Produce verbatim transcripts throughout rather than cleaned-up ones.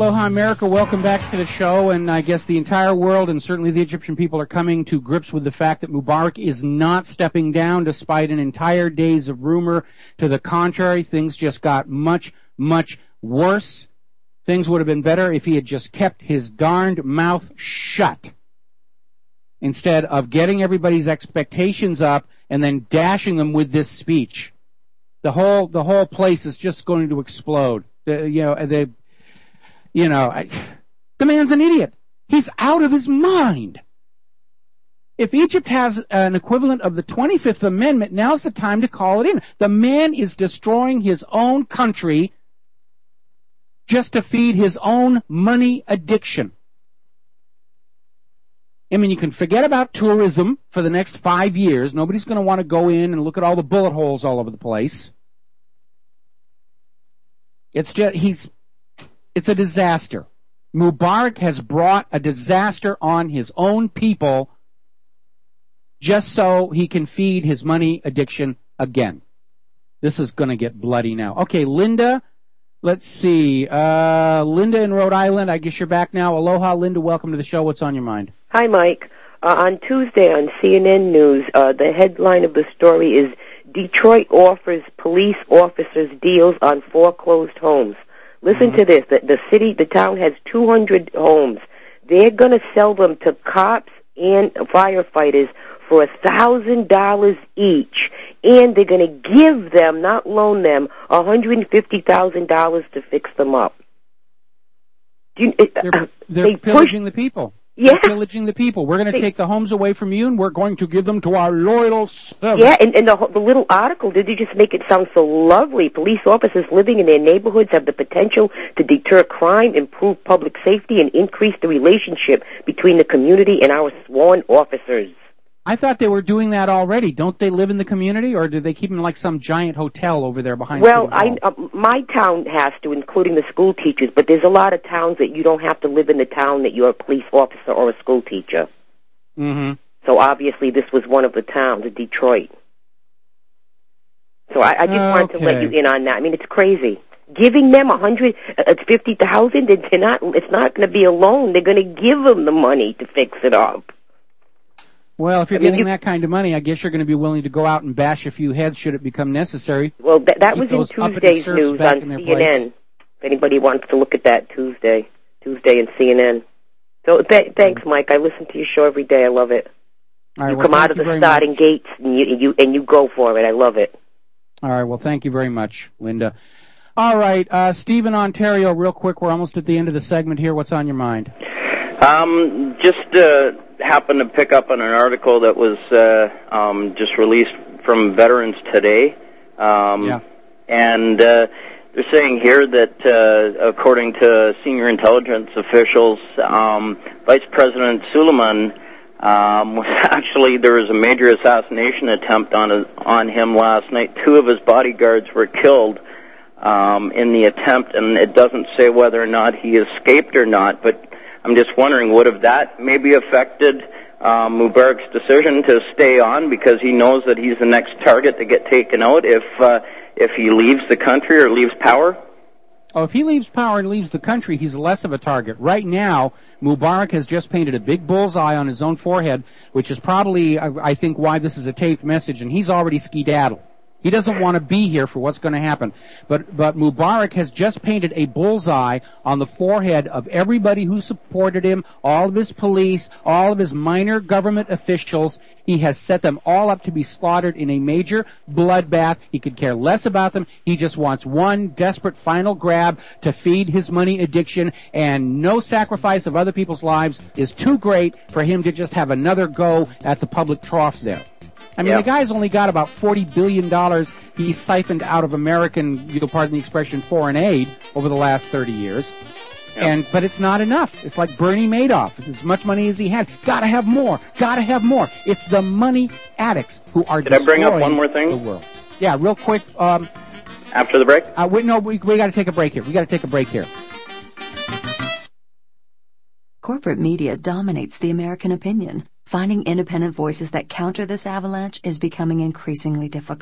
aloha, America. Welcome back to the show. And I guess the entire world and certainly the Egyptian people are coming to grips with the fact that Mubarak is not stepping down despite an entire days of rumor to the contrary. Things just got much, much worse. Things would have been better if he had just kept his darned mouth shut instead of getting everybody's expectations up and then dashing them with this speech. The whole the whole place is just going to explode. Uh, you know, the you know, I, the man's an idiot. He's out of his mind. If Egypt has an equivalent of the twenty-fifth Amendment, now's the time to call it in. The man is destroying his own country just to feed his own money addiction. I mean, you can forget about tourism for the next five years. Nobody's going to want to go in and look at all the bullet holes all over the place. It's just, he's, it's a disaster. Mubarak has brought a disaster on his own people just so he can feed his money addiction again. This is going to get bloody now. Okay, Linda, let's see. Uh, Linda in Rhode Island, I guess you're back now. Aloha, Linda, welcome to the show. What's on your mind? Hi, Mike. Uh, on Tuesday on C N N News, uh, the headline of the story is Detroit offers police officers deals on foreclosed homes. Listen mm-hmm. to this. The, the city, the town has two hundred homes. They're going to sell them to cops and firefighters for one thousand dollars each, and they're going to give them, not loan them, one hundred fifty thousand dollars to fix them up. Do you, they're uh, they're they pillaging push, the people. Yeah. They're pillaging the people. We're going to take the homes away from you, and we're going to give them to our loyal servants. Yeah, and, and the, the little article, did you just make it sound so lovely? Police officers living in their neighborhoods have the potential to deter crime, improve public safety, and increase the relationship between the community and our sworn officers. I thought they were doing that already. Don't they live in the community, or do they keep them like some giant hotel over there behind? Well, I, uh, my town has to, including the school teachers, but there's a lot of towns that you don't have to live in the town that you're a police officer or a school teacher. Mm-hmm. So obviously this was one of the towns, Detroit. So I, I just okay. wanted to let you in on that. I mean, it's crazy. Giving them a hundred, it's fifty thousand. They're not. It's not going to be a loan. They're going to give them the money to fix it up. Well, if you're I mean, getting you, that kind of money, I guess you're going to be willing to go out and bash a few heads should it become necessary. Well, that, that was in Tuesday's news on C N N. If anybody wants to look at that Tuesday, Tuesday in C N N. So th- thanks, Mike. I listen to your show every day. I love it. All right, you well, come out of the starting much. gates and you, you and you go for it. I love it. All right. Well, thank you very much, Linda. All right, uh, Steve in Ontario, real quick. We're almost at the end of the segment here. What's on your mind? Um, just uh, happened to pick up on an article that was uh, um, just released from Veterans Today. Um, yeah. And uh, they're saying here that, uh, according to senior intelligence officials, um, Vice President Suleiman um, was actually, there was a major assassination attempt on, a, on him last night. Two of his bodyguards were killed um, in the attempt, and it doesn't say whether or not he escaped or not, but I'm just wondering, would have that maybe affected um, Mubarak's decision to stay on because he knows that he's the next target to get taken out if uh, if he leaves the country or leaves power? Oh, if he leaves power and leaves the country, he's less of a target. Right now, Mubarak has just painted a big bullseye on his own forehead, which is probably, I think, why this is a taped message, and he's already skedaddled. He doesn't want to be here for what's going to happen. But but Mubarak has just painted a bullseye on the forehead of everybody who supported him, all of his police, all of his minor government officials. He has set them all up to be slaughtered in a major bloodbath. He could care less about them. He just wants one desperate final grab to feed his money addiction, and no sacrifice of other people's lives is too great for him to just have another go at the public trough there. I mean, yeah. the guy's only got about forty billion dollars he's siphoned out of American, you know, pardon the expression, foreign aid over the last thirty years. Yep. And but it's not enough. It's like Bernie Madoff. As much money as he had, gotta have more. Gotta have more. It's the money addicts who are Did I bring up one more thing? The world. Yeah, real quick. Um, After the break? Uh, wait, no, we we got to take a break here. We got to take a break here. Corporate media dominates the American opinion. Finding independent voices that counter this avalanche is becoming increasingly difficult.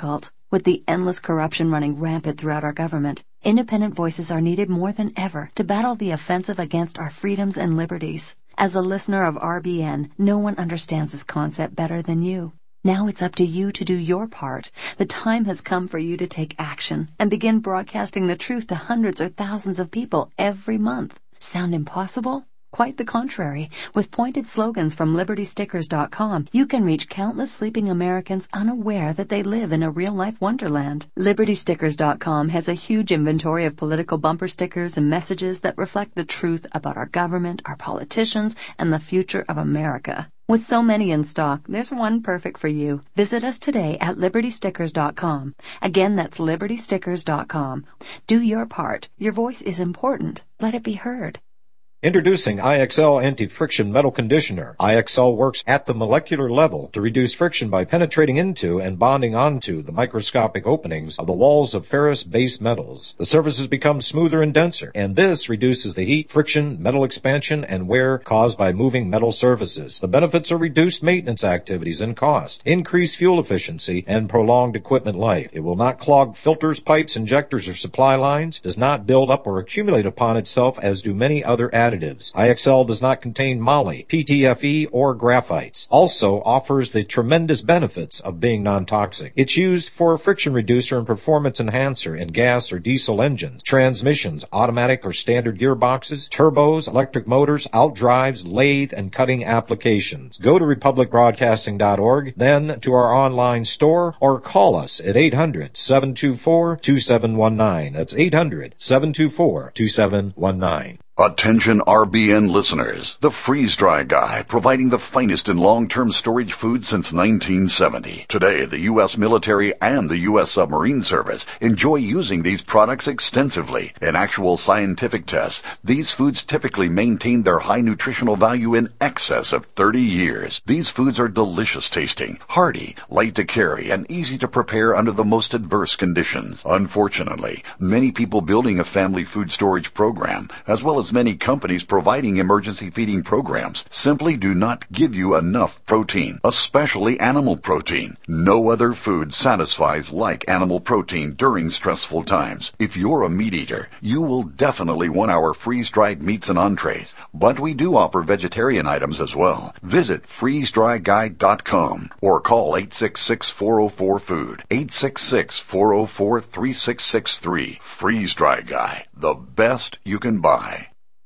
With the endless corruption running rampant throughout our government, independent voices are needed more than ever to battle the offensive against our freedoms and liberties. As a listener of R B N, no one understands this concept better than you. Now it's up to you to do your part. The time has come for you to take action and begin broadcasting the truth to hundreds or thousands of people every month. Sound impossible? Quite the contrary. With pointed slogans from Liberty Stickers dot com, you can reach countless sleeping Americans unaware that they live in a real-life wonderland. Liberty Stickers dot com has a huge inventory of political bumper stickers and messages that reflect the truth about our government, our politicians, and the future of America. With so many in stock, there's one perfect for you. Visit us today at Liberty Stickers dot com. Again, that's Liberty Stickers dot com. Do your part. Your voice is important. Let it be heard. Introducing I X L Anti-Friction Metal Conditioner. I X L works at the molecular level to reduce friction by penetrating into and bonding onto the microscopic openings of the walls of ferrous-based metals. The surfaces become smoother and denser, and this reduces the heat, friction, metal expansion, and wear caused by moving metal surfaces. The benefits are reduced maintenance activities and cost, increased fuel efficiency, and prolonged equipment life. It will not clog filters, pipes, injectors, or supply lines, does not build up or accumulate upon itself as do many other additives. Additives. I X L does not contain moly, P T F E, or graphites. Also offers the tremendous benefits of being non-toxic. It's used for a friction reducer and performance enhancer in gas or diesel engines, transmissions, automatic or standard gearboxes, turbos, electric motors, outdrives, lathe, and cutting applications. Go to republic broadcasting dot org, then to our online store, or call us at eight hundred, seven two four, two seven one nine. That's eight hundred, seven two four, two seven one nine. Attention R B N listeners, the Freeze Dry Guy, providing the finest in long-term storage food since nineteen seventy. Today, the U S military and the U S submarine service enjoy using these products extensively. In actual scientific tests, these foods typically maintain their high nutritional value in excess of thirty years. These foods are delicious tasting, hearty, light to carry, and easy to prepare under the most adverse conditions. Unfortunately, many people building a family food storage program, as well as many companies providing emergency feeding programs, simply do not give you enough protein, especially animal protein. No other food satisfies like animal protein during stressful times. If you're a meat eater, you will definitely want our freeze-dried meats and entrees, but we do offer vegetarian items as well. Visit freeze dry guide dot com or call eight six six, four oh four, food, eight six six, four oh four, three six six three. Freeze Dry Guy, the best you can buy.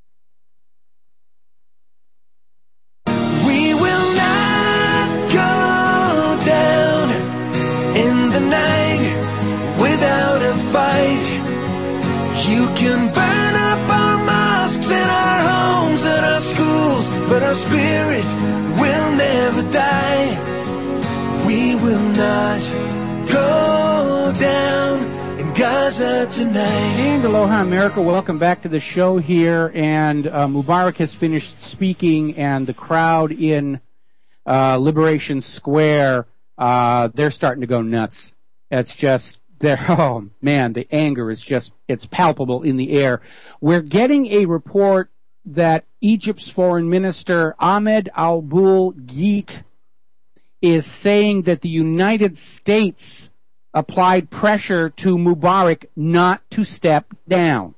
We will not go down in the night without a fight. You can burn up our mosques and our homes and our schools, but our spirit will never die. We will not go down in Gaza tonight. And aloha, America. Welcome back to the show here. And uh, Mubarak has finished speaking, and the crowd in uh, Liberation Square, uh, they're starting to go nuts. It's just, they're, oh man, the anger is just, it's palpable in the air. We're getting a report that Egypt's foreign minister, Ahmed Al-Bulgheit, is saying that the United States applied pressure to Mubarak not to step down.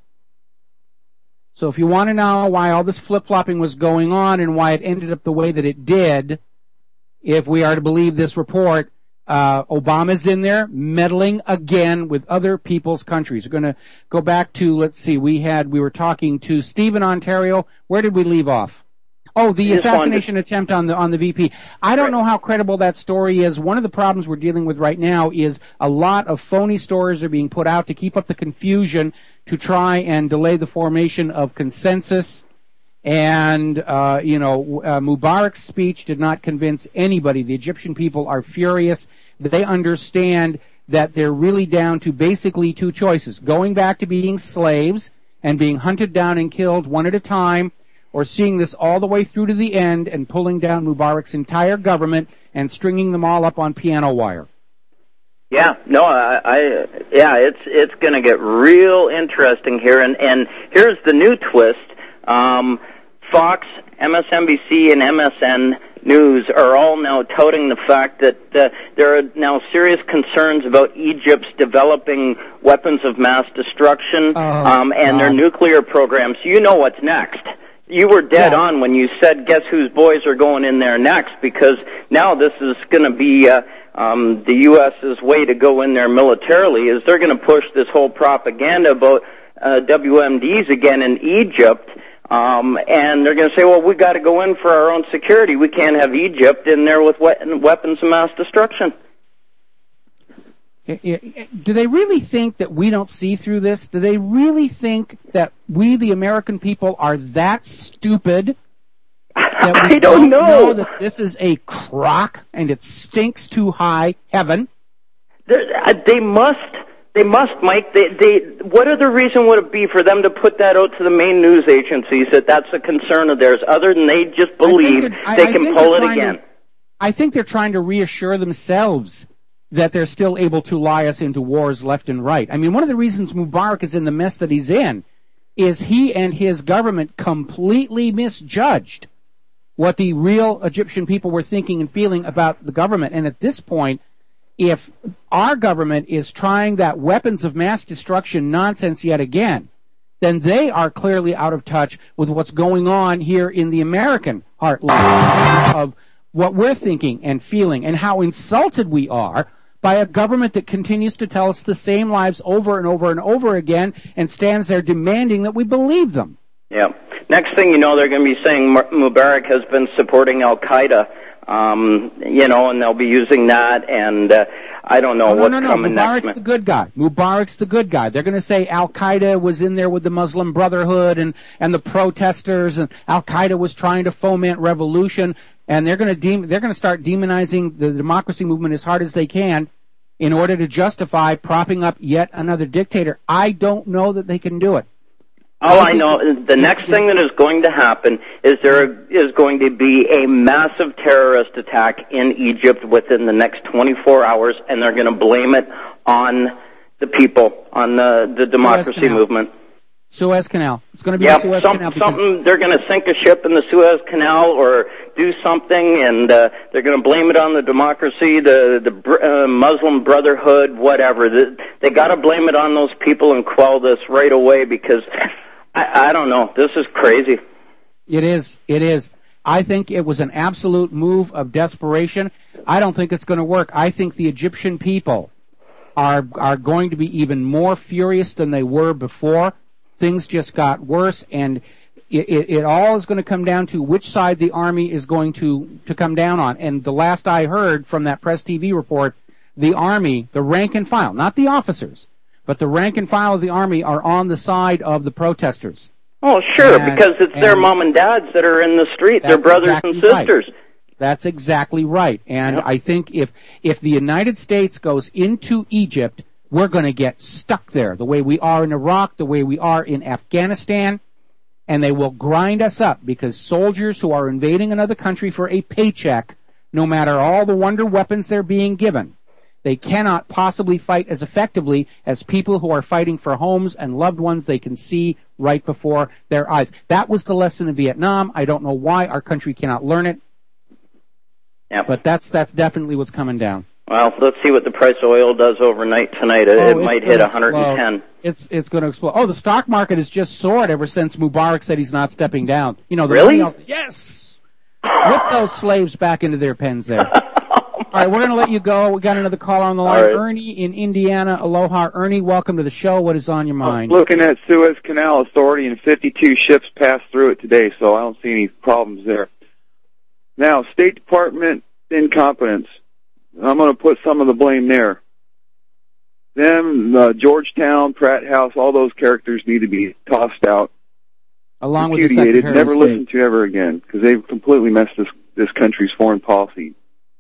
So if you want to know why all this flip-flopping was going on and why it ended up the way that it did, if we are to believe this report, uh, Obama's in there meddling again with other people's countries. We're going to go back to, let's see, we had, we were talking to Steve in Ontario. Where did we leave off? Oh, the assassination attempt on the on the V P. I don't know how credible that story is. One of the problems we're dealing with right now is a lot of phony stories are being put out to keep up the confusion, to try and delay the formation of consensus. And, uh, you know, uh, Mubarak's speech did not convince anybody. The Egyptian people are furious. They understand that they're really down to basically two choices: going back to being slaves and being hunted down and killed one at a time, or seeing this all the way through to the end and pulling down Mubarak's entire government and stringing them all up on piano wire. Yeah, no, I, I yeah, it's it's going to get real interesting here, and and here's the new twist: um, Fox, M S N B C, and M S N news are all now touting the fact that uh, there are now serious concerns about Egypt's developing weapons of mass destruction oh, um, and God. their nuclear programs. You know what's next. You were dead yes. on when you said, guess whose boys are going in there next, because now this is going to be uh, um, the U S's way to go in there militarily, is they're going to push this whole propaganda about uh, W M Ds again in Egypt, um, and they're going to say, well, we got to go in for our own security. We can't have Egypt in there with we- weapons of mass destruction. Do they really think that we don't see through this? Do they really think that we, the American people, are that stupid that we I don't, don't know. know that this is a crock and it stinks too high heaven? They're, they must. They must, Mike. They, they, what other reason would it be for them to put that out to the main news agencies that that's a concern of theirs, other than they just believe they I, can I pull it again? To, I think they're trying to reassure themselves that they're still able to lie us into wars left and right. I mean, one of the reasons Mubarak is in the mess that he's in is he and his government completely misjudged what the real Egyptian people were thinking and feeling about the government. And at this point, if our government is trying that weapons of mass destruction nonsense yet again, then they are clearly out of touch with what's going on here in the American heartland of what we're thinking and feeling and how insulted we are by a government that continues to tell us the same lies over and over and over again and stands there demanding that we believe them. Yeah. Next thing you know, they're going to be saying Mubarak has been supporting Al-Qaeda, um, you know, and they'll be using that, and uh, I don't know oh, no, what's no, no. coming Mubarak's next. the good guy. Mubarak's the good guy. They're going to say Al-Qaeda was in there with the Muslim Brotherhood and, and the protesters, and Al-Qaeda was trying to foment revolution, and they're going to de- they're going to start demonizing the democracy movement as hard as they can in order to justify propping up yet another dictator. I don't know that they can do it. All I know is the next thing that is going to happen is there is going to be a massive terrorist attack in Egypt within the next twenty-four hours, and they're going to blame it on the people, on the, the democracy movement. Suez Canal. It's going to be yep, the Suez some, Canal. Because something, they're going to sink a ship in the Suez Canal or do something, and uh, they're going to blame it on the democracy, the the uh, Muslim Brotherhood, whatever. The, they got to blame it on those people and quell this right away, because I, I don't know. This is crazy. It is. It is. I think it was an absolute move of desperation. I don't think it's going to work. I think the Egyptian people are are going to be even more furious than they were before. Things just got worse, and it, it, it all is going to come down to which side the army is going to, to come down on. And the last I heard from that Press T V report, the army, the rank and file, not the officers, but the rank and file of the army are on the side of the protesters. Oh, sure, and, because it's their mom and dads that are in the street, their brothers exactly and sisters. Right. That's exactly right. And yep. I think if if the United States goes into Egypt, we're going to get stuck there, the way we are in Iraq, the way we are in Afghanistan, and they will grind us up, because soldiers who are invading another country for a paycheck, no matter all the wonder weapons they're being given, they cannot possibly fight as effectively as people who are fighting for homes and loved ones they can see right before their eyes. That was the lesson in Vietnam. I don't know why our country cannot learn it, yep. but that's that's definitely what's coming down. Well, let's see what the price of oil does overnight tonight. It, oh, it might hit one hundred ten. Explode. It's it's going to explode. Oh, the stock market has just soared ever since Mubarak said he's not stepping down. You know, the really? Money yes. Whip those slaves back into their pens there. All right, we're going to let you go. We got another caller on the line. Right. Ernie in Indiana. Aloha, Ernie. Welcome to the show. What is on your mind? I'm looking at Suez Canal Authority, and fifty-two ships passed through it today, so I don't see any problems there. Now, State Department incompetence. I'm going to put some of the blame there. Them, uh, Georgetown, Pratt House, all those characters need to be tossed out. Along with the Secretary never of listened to ever again, because they've completely messed this this country's foreign policy.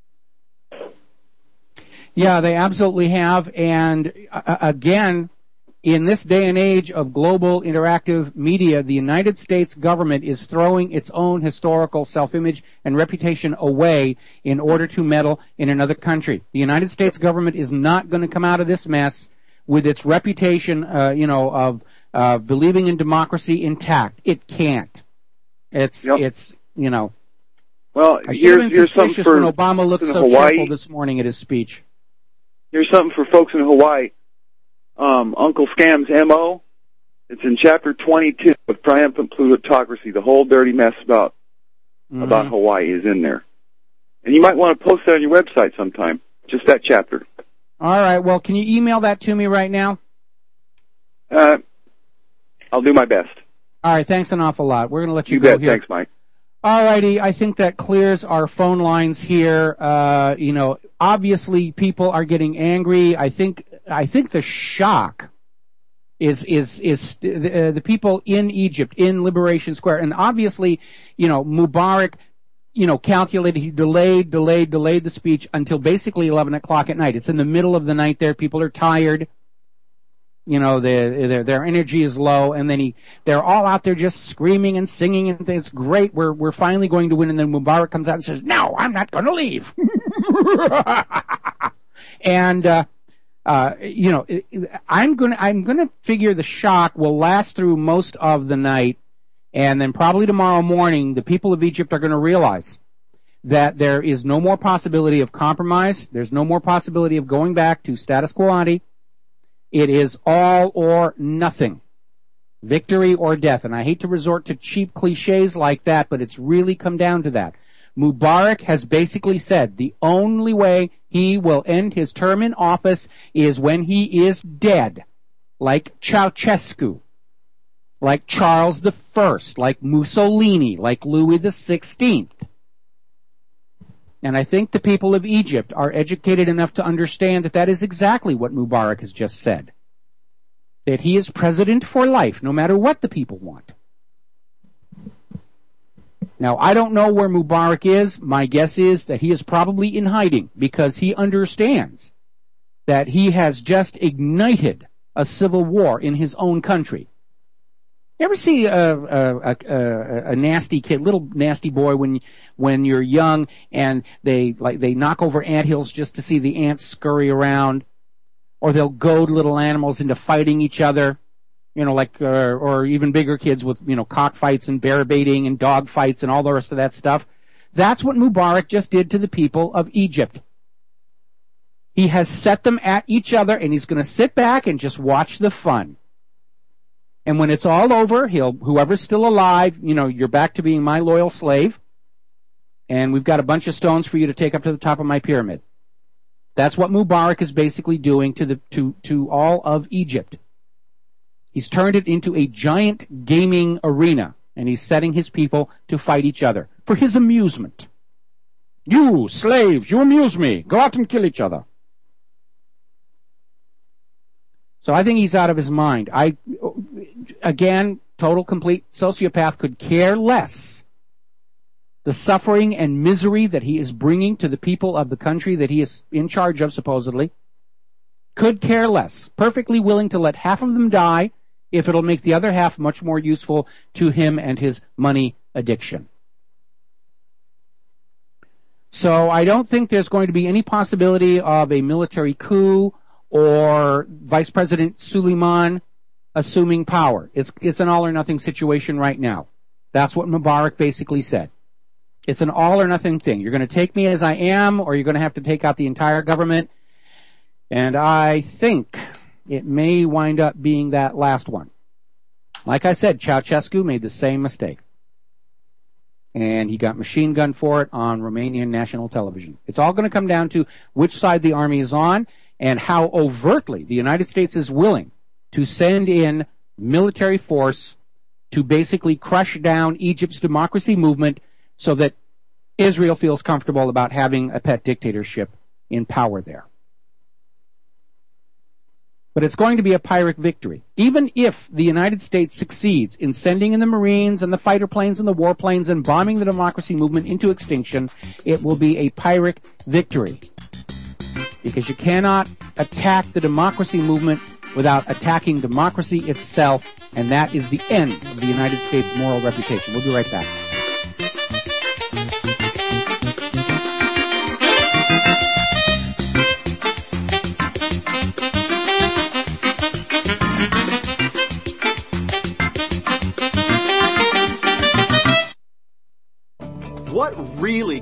Yeah, they absolutely have. And uh, again, in this day and age of global interactive media, the United States government is throwing its own historical self-image and reputation away in order to meddle in another country. The United States government is not going to come out of this mess with its reputation, uh, you know, of uh, believing in democracy intact. It can't. It's, yep. it's, you know, Well, I should have here's, been here's something suspicious for when Obama looked in so Hawaii. cheerful this morning at his speech. Here's something for folks in Hawaii. Um, Uncle Scam's M O. It's in chapter twenty-two of Triumphant Plutocracy. The whole dirty mess about Mm-hmm. about Hawaii is in there. And you might want to post that on your website sometime. Just that chapter. All right. Well, can you email that to me right now? Uh, I'll do my best. All right. Thanks an awful lot. We're going to let you, You go bet. here. Thanks, Mike. All righty. I think that clears our phone lines here. Uh, you know, obviously people are getting angry. I think, I think the shock is, is, is the, uh, the people in Egypt, in Liberation Square. And obviously, you know, Mubarak, you know, calculated, he delayed, delayed, delayed the speech until basically eleven o'clock at night. It's in the middle of the night there. People are tired. You know, their, their, their energy is low, and then he, they're all out there just screaming and singing, and it's great. We're, we're finally going to win, and then Mubarak comes out and says, no, I'm not going to leave. and, uh, uh, you know, I'm gonna, I'm gonna figure the shock will last through most of the night, and then probably tomorrow morning, the people of Egypt are gonna realize that there is no more possibility of compromise. There's no more possibility of going back to status quo ante. It is all or nothing. Victory or death. And I hate to resort to cheap cliches like that, but it's really come down to that. Mubarak has basically said the only way he will end his term in office is when he is dead. Like Ceausescu. Like Charles the First. Like Mussolini. Like Louis the Sixteenth. And I think the people of Egypt are educated enough to understand that that is exactly what Mubarak has just said. That he is president for life, no matter what the people want. Now, I don't know where Mubarak is. My guess is that he is probably in hiding because he understands that he has just ignited a civil war in his own country. You ever see a, a, a, a nasty kid, little nasty boy when when you're young and they like they knock over anthills just to see the ants scurry around, or they'll goad little animals into fighting each other, you know, like uh, or even bigger kids with you know cockfights and bear baiting and dog fights and all the rest of that stuff. That's what Mubarak just did to the people of Egypt. He has set them at each other, and he's going to sit back and just watch the fun. And when it's all over, he'll, whoever's still alive, you know, you're back to being my loyal slave. And we've got a bunch of stones for you to take up to the top of my pyramid. That's what Mubarak is basically doing to the, to, to all of Egypt. He's turned it into a giant gaming arena, and he's setting his people to fight each other for his amusement. You, slaves, you amuse me. Go out and kill each other. So I think he's out of his mind. I, again, total, complete sociopath, could care less the suffering and misery that he is bringing to the people of the country that he is in charge of, supposedly. Could care less. Perfectly willing to let half of them die if it'll make the other half much more useful to him and his money addiction. So I don't think there's going to be any possibility of a military coup or Vice President Suleiman assuming power. It's, it's an all or nothing situation right now. That's what Mubarak basically said. It's an all or nothing thing. You're going to take me as I am, or you're going to have to take out the entire government. And I think it may wind up being that last one. Like I said, Ceausescu made the same mistake. And he got machine gunned for it on Romanian national television. It's all going to come down to which side the army is on, and how overtly the United States is willing to send in military force to basically crush down Egypt's democracy movement so that Israel feels comfortable about having a pet dictatorship in power there. But it's going to be a Pyrrhic victory. Even if the United States succeeds in sending in the Marines and the fighter planes and the warplanes and bombing the democracy movement into extinction, it will be a Pyrrhic victory. Because you cannot attack the democracy movement without attacking democracy itself, and that is the end of the United States' moral reputation. We'll be right back. What really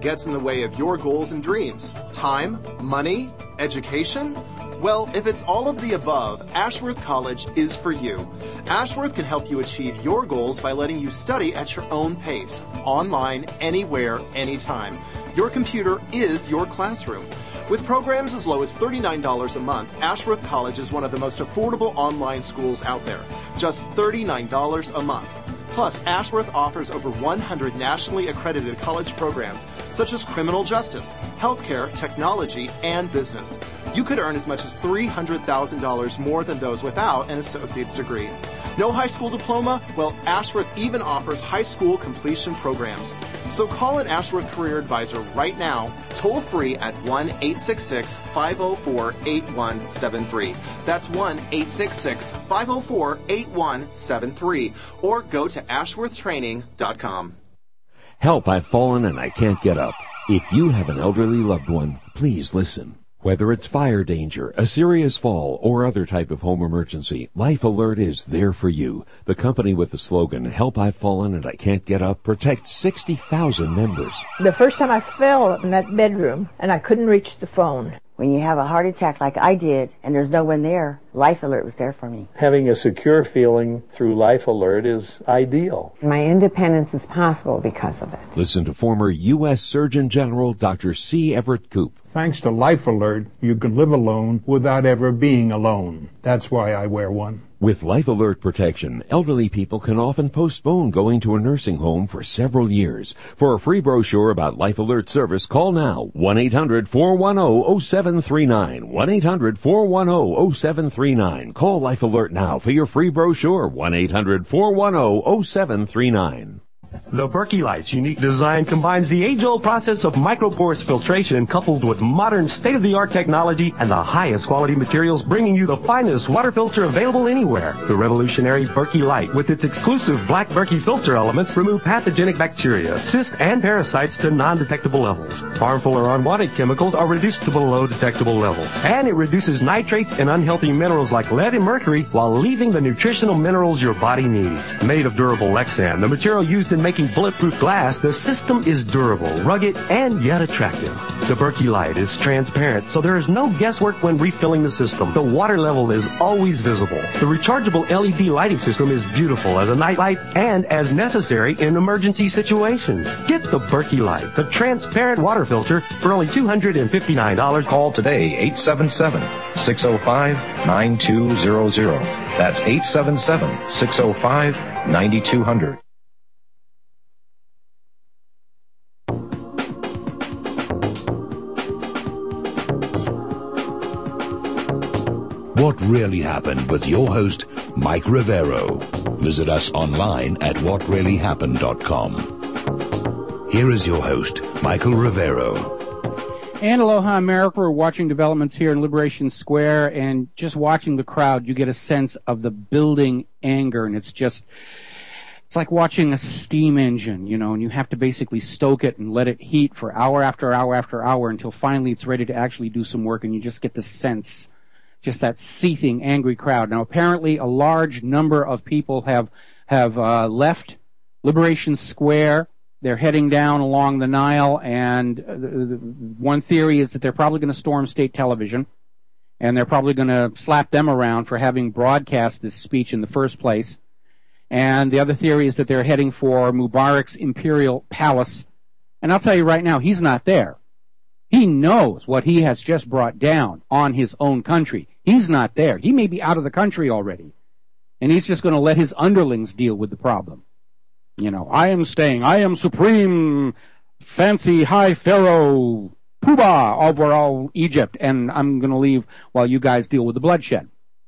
gets in the way of your goals and dreams? Time? Money? Education? Well, if it's all of the above, Ashworth College is for you. Ashworth can help you achieve your goals by letting you study at your own pace, online, anywhere, anytime. Your computer is your classroom. With programs as low as thirty-nine dollars a month, Ashworth College is one of the most affordable online schools out there. Just thirty-nine dollars a month. Plus, Ashworth offers over one hundred nationally accredited college programs, such as criminal justice, healthcare, technology, and business. You could earn as much as three hundred thousand dollars more than those without an associate's degree. No high school diploma? Well, Ashworth even offers high school completion programs. So call an Ashworth Career Advisor right now, toll free at one eight six six, five oh four, eight one seven three. That's one eight six six, five oh four, eight one seven three. Or go to ashworth training dot com. Help, I've fallen and I can't get up. If you have an elderly loved one, please listen. Whether it's fire danger, a serious fall, or other type of home emergency, Life Alert is there for you. The company with the slogan, Help, I've Fallen and I Can't Get Up, protects sixty thousand members. The first time I fell in that bedroom and I couldn't reach the phone. When you have a heart attack like I did and there's no one there, Life Alert was there for me. Having a secure feeling through Life Alert is ideal. My independence is possible because of it. Listen to former U S Surgeon General Doctor C. Everett Koop. Thanks to Life Alert, you can live alone without ever being alone. That's why I wear one. With Life Alert protection, elderly people can often postpone going to a nursing home for several years. For a free brochure about Life Alert service, call now, one eight hundred, four one zero, zero seven three nine, one eight hundred, four one zero, zero seven three nine. Call Life Alert now for your free brochure, one eight hundred, four one zero, zero seven three nine. The Berkey Light's unique design combines the age-old process of microporous filtration coupled with modern state-of-the-art technology and the highest quality materials, bringing you the finest water filter available anywhere. The revolutionary Berkey Light, with its exclusive black Berkey filter elements, remove pathogenic bacteria, cysts, and parasites to non-detectable levels. Harmful or unwanted chemicals are reduced to below detectable levels. And it reduces nitrates and unhealthy minerals like lead and mercury while leaving the nutritional minerals your body needs. Made of durable Lexan, the material used in making bulletproof glass, the system is durable, rugged, and yet attractive. The Berkey Light is transparent, so there is no guesswork when refilling the system. The water level is always visible. The rechargeable L E D lighting system is beautiful as a nightlight and as necessary in emergency situations. Get the Berkey Light, the transparent water filter, for only two hundred fifty-nine dollars. Call today, eight seven seven, six oh five, nine two zero zero. That's eight seven seven, six oh five, nine two zero zero. What Really Happened with your host, Mike Rivero. Visit us online at what really happened dot com. Here is your host, Michael Rivero. And aloha, America. We're watching developments here in Liberation Square, and just watching the crowd, you get a sense of the building anger, and it's just, it's like watching a steam engine, you know, and you have to basically stoke it and let it heat for hour after hour after hour until finally it's ready to actually do some work, and you just get the sense, just that seething, angry crowd. Now, apparently, a large number of people have have uh, left Liberation Square. They're heading down along the Nile, and uh, the, the, one theory is that they're probably going to storm state television, and they're probably going to slap them around for having broadcast this speech in the first place. And the other theory is that they're heading for Mubarak's imperial palace. And I'll tell you right now, he's not there. He knows what he has just brought down on his own country. He's not there. He may be out of the country already. And he's just going to let his underlings deal with the problem. You know, I am staying. I am supreme, fancy, high pharaoh, poobah over all Egypt. And I'm going to leave while you guys deal with the bloodshed.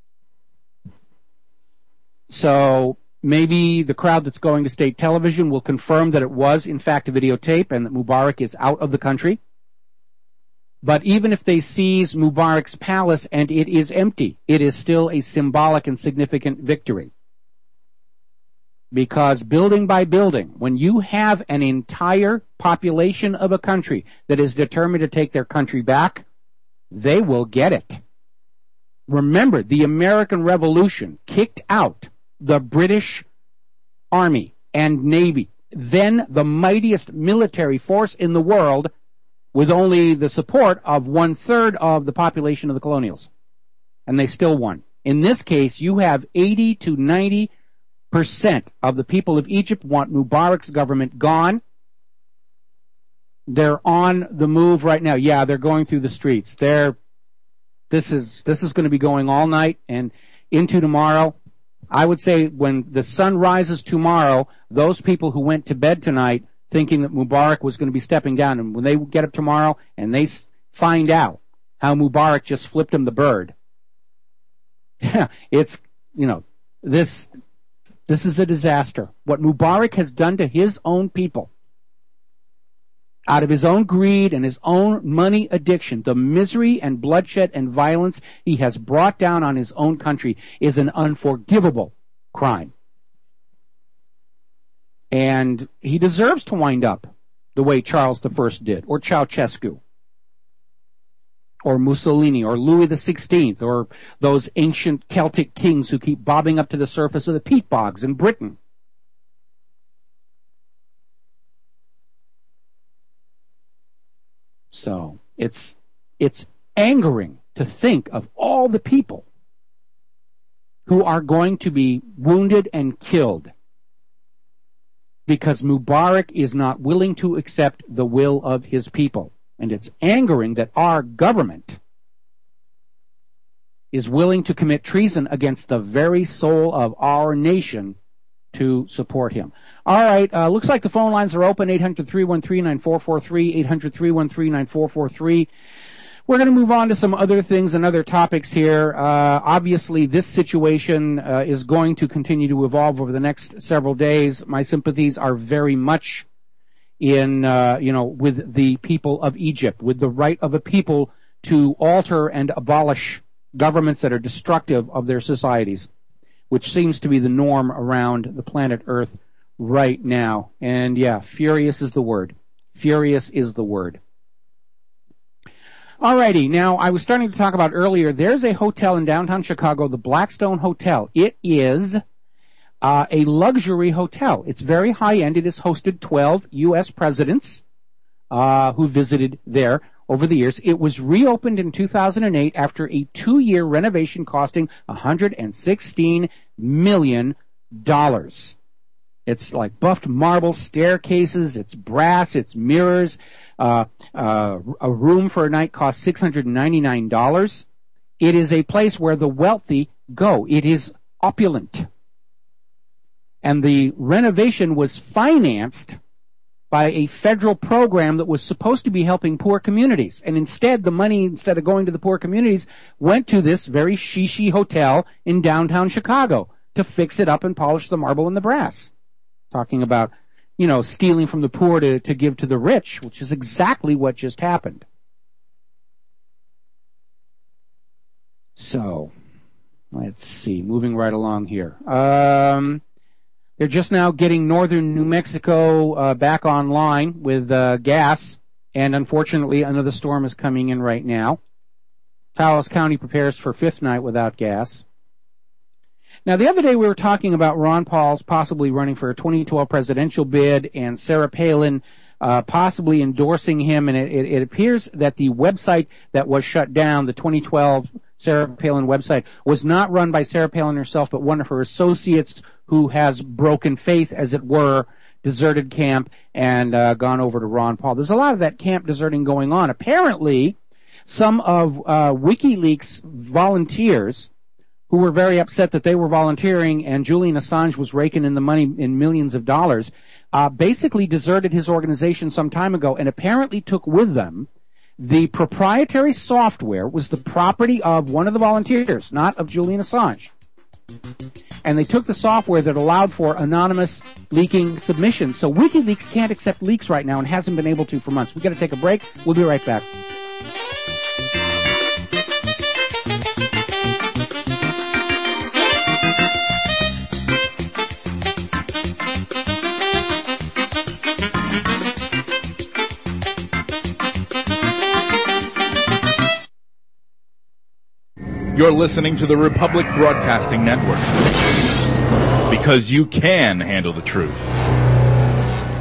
So maybe the crowd that's going to state television will confirm that it was, in fact, a videotape and that Mubarak is out of the country. But even if they seize Mubarak's palace and it is empty, it is still a symbolic and significant victory. Because building by building, when you have an entire population of a country that is determined to take their country back, they will get it. Remember, the American Revolution kicked out the British Army and Navy. then the mightiest military force in the world with only the support of one-third of the population of the colonials. And they still won. In this case, you have eighty to ninety percent of the people of Egypt want Mubarak's government gone. They're on the move right now. Yeah, they're going through the streets. They're, this is, this is going to be going all night and into tomorrow. I would say when the sun rises tomorrow, those people who went to bed tonight thinking that Mubarak was going to be stepping down, and when they get up tomorrow and they find out how Mubarak just flipped him the bird, it's, you know, this, this is a disaster. What Mubarak has done to his own people, out of his own greed and his own money addiction, the misery and bloodshed and violence he has brought down on his own country is an unforgivable crime. And he deserves to wind up the way Charles the First did, or Ceausescu, or Mussolini, or Louis the Sixteenth, or those ancient Celtic kings who keep bobbing up to the surface of the peat bogs in Britain. So it's it's angering to think of all the people who are going to be wounded and killed because Mubarak is not willing to accept the will of his people. And it's angering that our government is willing to commit treason against the very soul of our nation to support him. All right, uh, looks like the phone lines are open, eight hundred, three one three, nine four four three, eight hundred, three one three, nine four four three. We're going to move on to some other things and other topics here. Uh, obviously, this situation uh, is going to continue to evolve over the next several days. My sympathies are very much in, uh, you know, with the people of Egypt, with the right of a people to alter and abolish governments that are destructive of their societies, which seems to be the norm around the planet Earth right now. And yeah, furious is the word. Furious is the word. Alrighty, now I was starting to talk about earlier, there's a hotel in downtown Chicago, the Blackstone Hotel. It is uh, a luxury hotel. It's very high-end. It has hosted twelve U S presidents uh, who visited there over the years. It was reopened in two thousand eight after a two-year renovation costing one hundred sixteen million dollars. It's like buffed marble staircases, it's brass, it's mirrors. Uh, uh, a room for a night costs six hundred ninety-nine dollars. It is a place where the wealthy go. It is opulent. And the renovation was financed by a federal program that was supposed to be helping poor communities. And instead, the money, instead of going to the poor communities, went to this very shishi hotel in downtown Chicago to fix it up and polish the marble and the brass. Talking about, you know, stealing from the poor to, to give to the rich, which is exactly what just happened. So, let's see, moving right along here. Um, they're just now getting northern New Mexico uh, back online with uh, gas, and unfortunately another storm is coming in right now. Taos County prepares for fifth night without gas. Now, the other day we were talking about Ron Paul's possibly running for a twenty twelve presidential bid and Sarah Palin uh, possibly endorsing him, and it, it, it appears that the website that was shut down, the twenty twelve Sarah Palin website, was not run by Sarah Palin herself, but one of her associates who has broken faith, as it were, deserted camp and uh, gone over to Ron Paul. There's a lot of that camp deserting going on. Apparently, some of uh, WikiLeaks volunteers who were very upset that they were volunteering and Julian Assange was raking in the money in millions of dollars, uh, basically deserted his organization some time ago and apparently took with them the proprietary software, was the property of one of the volunteers, not of Julian Assange. And they took the software that allowed for anonymous leaking submissions. So WikiLeaks can't accept leaks right now and hasn't been able to for months. We've got to take a break. We'll be right back. You're listening to the Republic Broadcasting Network, because you can handle the truth.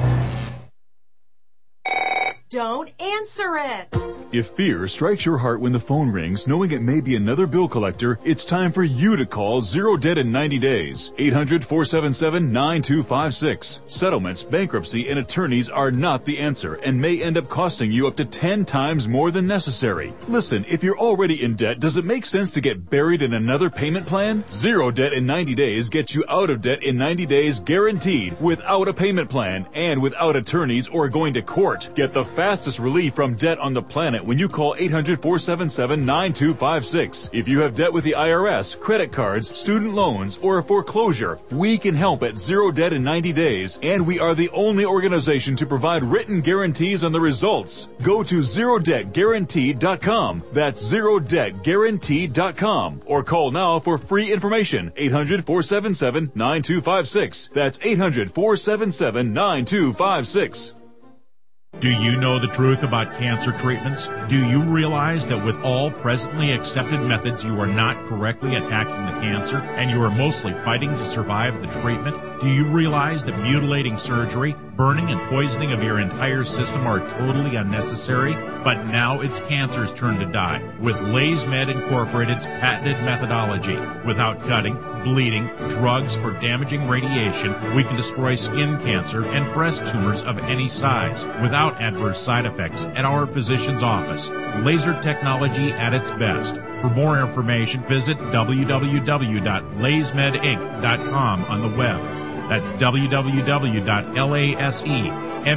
Don't answer it. If fear strikes your heart when the phone rings, knowing it may be another bill collector, it's time for you to call Zero Debt in ninety days. eight hundred, four seven seven, nine two five six. Settlements, bankruptcy, and attorneys are not the answer and may end up costing you up to ten times more than necessary. Listen, if you're already in debt, does it make sense to get buried in another payment plan? Zero Debt in ninety days gets you out of debt in ninety days guaranteed, without a payment plan and without attorneys or going to court. Get the fastest relief from debt on the planet when you call eight hundred, four seven seven, nine two five six. If you have debt with the I R S, credit cards, student loans, or a foreclosure, we can help at Zero Debt in ninety days, and we are the only organization to provide written guarantees on the results. Go to zero debt guaranteed dot com. That's zero debt guaranteed dot com. Or call now for free information. eight hundred, four seven seven, nine two five six. That's eight hundred, four seven seven, nine two five six. Do you know the truth about cancer treatments? Do you realize that with all presently accepted methods, you are not correctly attacking the cancer and you are mostly fighting to survive the treatment? Do you realize that mutilating surgery, burning and poisoning of your entire system are totally unnecessary? But now it's cancer's turn to die with LaysMed Incorporated's patented methodology. Without cutting, bleeding, drugs, or damaging radiation, we can destroy skin cancer and breast tumors of any size without adverse side effects at our physician's office. Laser technology at its best. For more information, visit w w w dot laysmed inc dot com on the web. That's w w w dot laysmed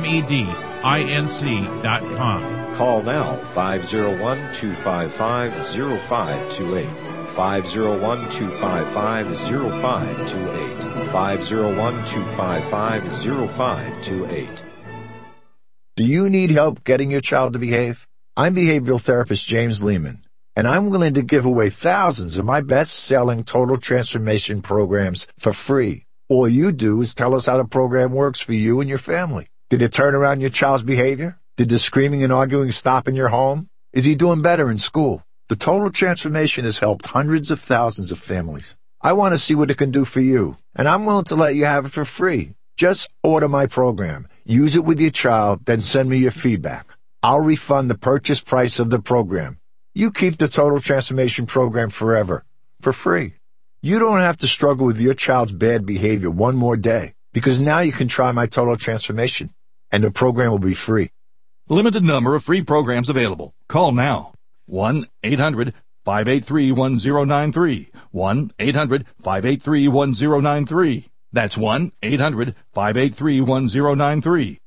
inc dot com. Call now, five oh one, two five five, oh five two eight. five oh one, two five five, oh five two eight. five oh one, two five five, oh five two eight. Do you need help getting your child to behave? I'm behavioral therapist James Lehman, and I'm willing to give away thousands of my best-selling total transformation programs for free. All you do is tell us how the program works for you and your family. Did it turn around your child's behavior? Did the screaming and arguing stop in your home? Is he doing better in school? The Total Transformation has helped hundreds of thousands of families. I want to see what it can do for you, and I'm willing to let you have it for free. Just order my program, use it with your child, then send me your feedback. I'll refund the purchase price of the program. You keep the Total Transformation program forever, for free. You don't have to struggle with your child's bad behavior one more day, because now you can try my Total Transformation, and the program will be free. Limited number of free programs available. Call now. one eight hundred, five eight three, one zero nine three. one eight hundred, five eight three, one zero nine three. That's one eight hundred, five eight three, one zero nine three.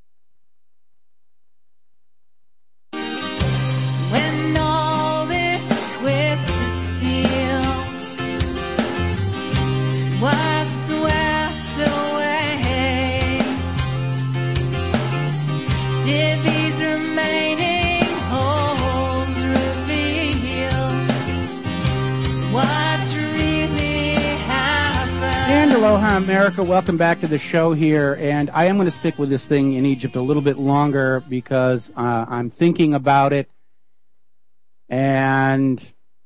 When all this twisted steel was swept away, did these remaining holes reveal what's really happened? And aloha, America. Welcome back to the show here. And I am going to stick with this thing in Egypt a little bit longer because uh, I'm thinking about it. And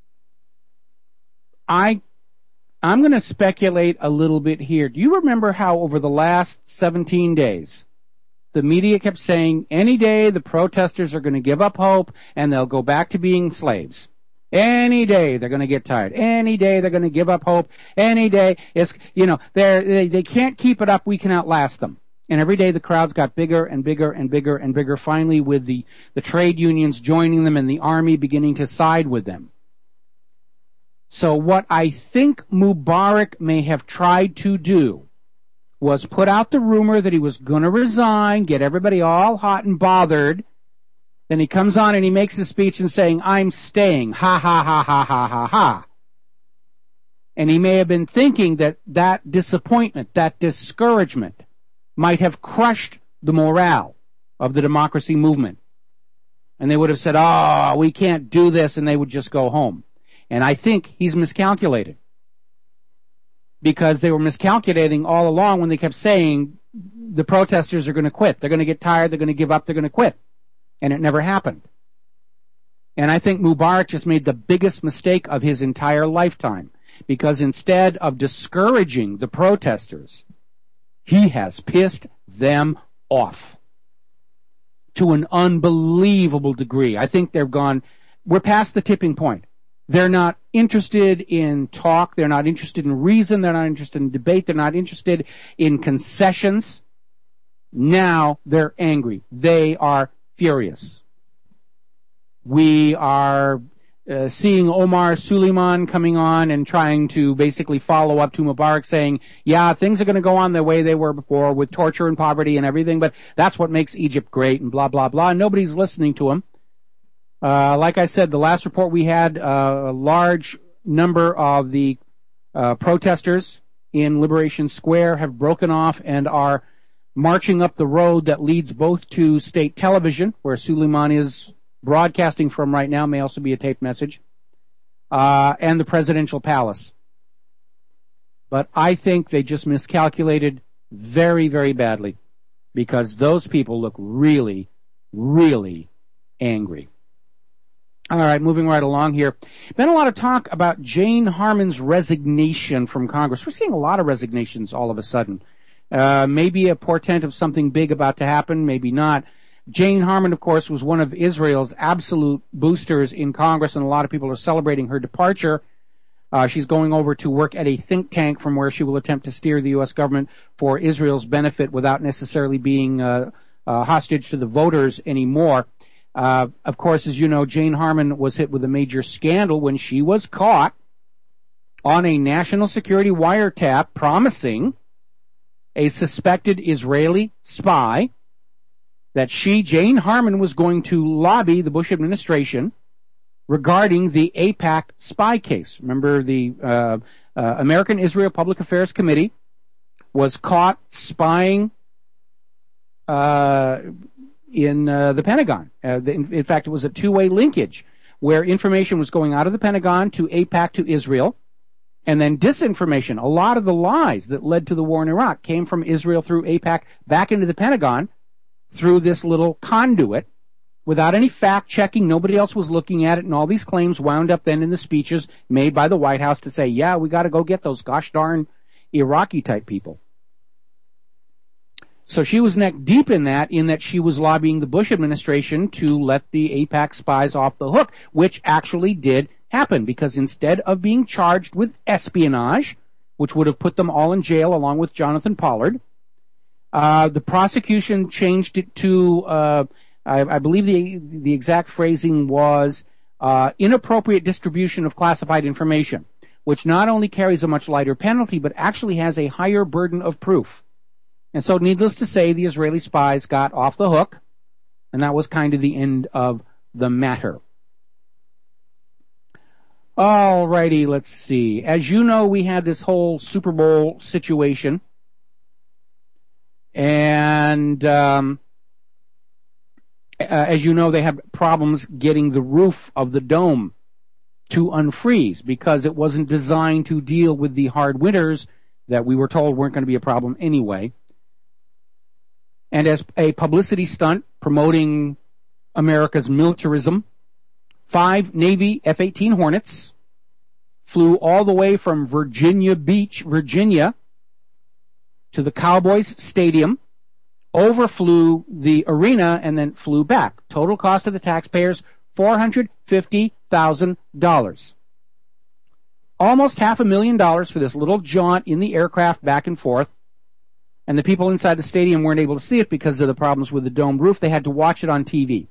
I, I'm going to speculate a little bit here. Do you remember how over the last seventeen days, the media kept saying any day the protesters are going to give up hope and they'll go back to being slaves? Any day they're going to get tired. Any day they're going to give up hope. Any day it's, you know, they're, they they can't keep it up. We can outlast them. And every day the crowds got bigger and bigger and bigger and bigger, finally with the, the trade unions joining them and the army beginning to side with them. So what I think Mubarak may have tried to do was put out the rumor that he was going to resign, get everybody all hot and bothered. Then he comes on and he makes a speech and saying, I'm staying. Ha, ha, ha, ha, ha, ha, ha. And he may have been thinking that that disappointment, that discouragement, might have crushed the morale of the democracy movement. And they would have said, oh, we can't do this, and they would just go home. And I think he's miscalculated. Because they were miscalculating all along when they kept saying the protesters are going to quit. They're going to get tired, they're going to give up, they're going to quit. And it never happened. And I think Mubarak just made the biggest mistake of his entire lifetime. Because instead of discouraging the protesters, he has pissed them off. to an unbelievable degree. I think they've gone, we're past the tipping point. They're not interested in talk. They're not interested in reason. They're not interested in debate. They're not interested in concessions. Now they're angry. They are furious. We are uh, seeing Omar Suleiman coming on and trying to basically follow up to Mubarak, saying, yeah, things are going to go on the way they were before with torture and poverty and everything, but that's what makes Egypt great and blah, blah, blah. Nobody's listening to him. Uh, like I said, the last report we had, uh, a large number of the uh, protesters in Liberation Square have broken off and are marching up the road that leads both to state television, where Suleiman is broadcasting from right now, may also be a taped message, uh, and the presidential palace. But I think they just miscalculated very, very badly, because those people look really, really angry. All right, moving right along here. Been a lot of talk about Jane Harman's resignation from Congress. We're seeing a lot of resignations all of a sudden. Uh, maybe a portent of something big about to happen, maybe not. Jane Harman, of course, was one of Israel's absolute boosters in Congress, and a lot of people are celebrating her departure. Uh, she's going over to work at a think tank from where she will attempt to steer the U S government for Israel's benefit without necessarily being uh, uh, hostage to the voters anymore. Uh, of course, as you know, Jane Harman was hit with a major scandal when she was caught on a national security wiretap promising a suspected Israeli spy that she, Jane Harman, was going to lobby the Bush administration regarding the AIPAC spy case. Remember, the uh, uh, American Israel Public Affairs Committee was caught spying uh in uh, the Pentagon. Uh, the, in, in fact, it was a two-way linkage where information was going out of the Pentagon to AIPAC to Israel, and then disinformation. A lot of the lies that led to the war in Iraq came from Israel through AIPAC back into the Pentagon through this little conduit without any fact-checking. Nobody else was looking at it, and all these claims wound up then in the speeches made by the White House to say, yeah, we got to go get those gosh darn Iraqi-type people. So she was neck deep in that, in that she was lobbying the Bush administration to let the AIPAC spies off the hook, which actually did happen, because instead of being charged with espionage, which would have put them all in jail along with Jonathan Pollard, uh, the prosecution changed it to, uh, I, I believe the, the exact phrasing was, uh, inappropriate distribution of classified information, which not only carries a much lighter penalty, but actually has a higher burden of proof. And so, needless to say, the Israeli spies got off the hook, and that was kind of the end of the matter. All righty, let's see. As you know, we had this whole Super Bowl situation, and um, uh, as you know, they had problems getting the roof of the dome to unfreeze because it wasn't designed to deal with the hard winters that we were told weren't going to be a problem anyway. And as a publicity stunt promoting America's militarism, five Navy F eighteen Hornets flew all the way from Virginia Beach, Virginia, to the Cowboys Stadium, overflew the arena, and then flew back. Total cost of the taxpayers, four hundred fifty thousand dollars. Almost half a million dollars for this little jaunt in the aircraft back and forth. And the people inside the stadium weren't able to see it because of the problems with the domed roof. They had to watch it on T V.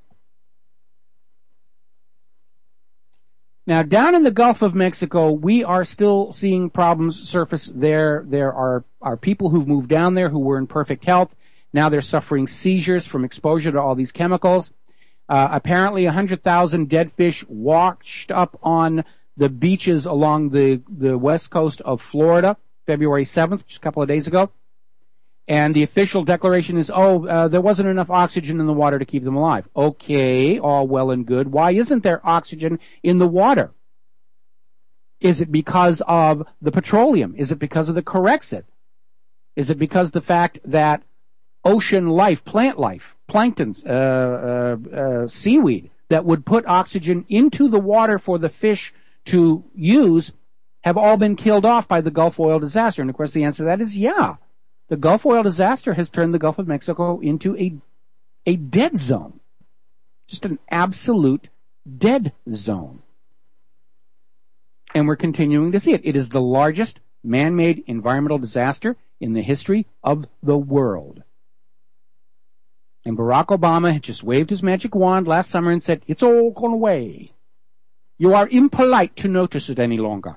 Now, down in the Gulf of Mexico, we are still seeing problems surface there. There are, are people who've moved down there who were in perfect health. Now they're suffering seizures from exposure to all these chemicals. Uh, apparently, one hundred thousand dead fish washed up on the beaches along the, the west coast of Florida, February seventh, just a couple of days ago. And the official declaration is, oh, uh, there wasn't enough oxygen in the water to keep them alive. Okay, all well and good. Why isn't there oxygen in the water? Is it because of the petroleum? Is it because of the Corexit? Is it because the fact that ocean life, plant life, planktons, uh, uh, uh, seaweed that would put oxygen into the water for the fish to use have all been killed off by the Gulf oil disaster? And of course the answer to that is yeah. The Gulf oil disaster has turned the Gulf of Mexico into a a dead zone. Just an absolute dead zone. And we're continuing to see it. It is the largest man-made environmental disaster in the history of the world. And Barack Obama had just waved his magic wand last summer and said, it's all gone away. You are impolite to notice it any longer.